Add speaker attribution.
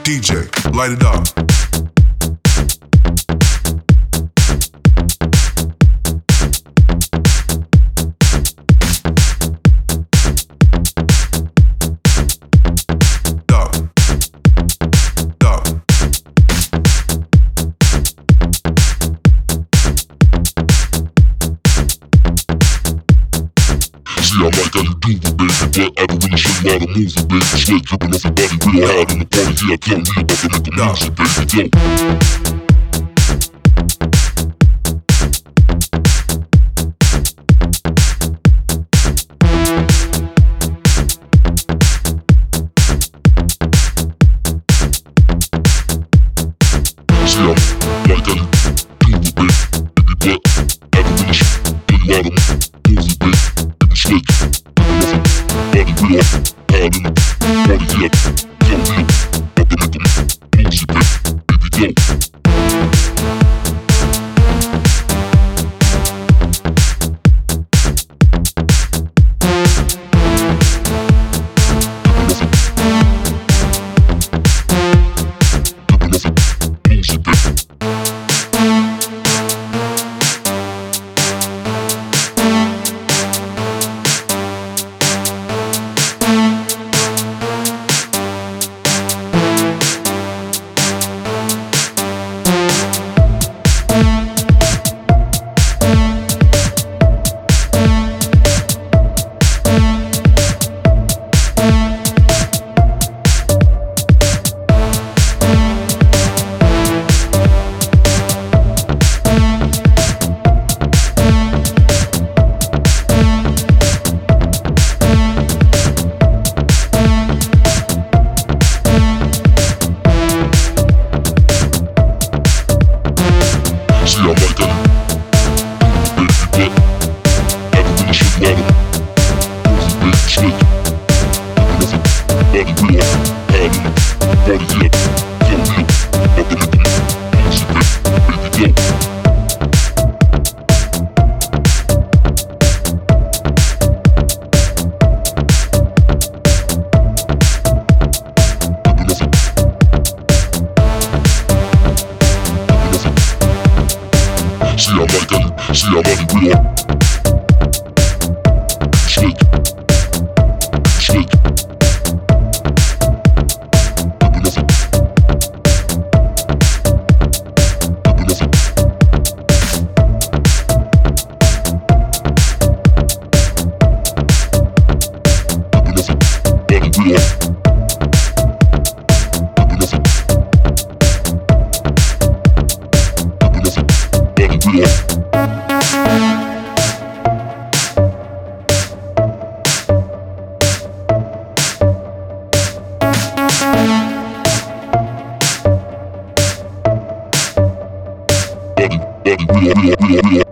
Speaker 1: DJ, light it up.
Speaker 2: I like how you do it, baby, but I don't really show you how to move it, baby. Sweat dripping off your body real hard in the party. Yeah, tell me about to make the music, baby. Go. See, I like how you do it, baby, but I don't really show you how to move it, baby. Slick, body real hard in the party, yeah. Tell me about to make the music, baby, go. See, I like how you do it, baby, but I don't really show you how to move it, baby. Slick, body real hard in the party, yeah. Tell me about to make the music, baby, go. See, I like how you, see, I like you real slick, slick. Body real. Body real.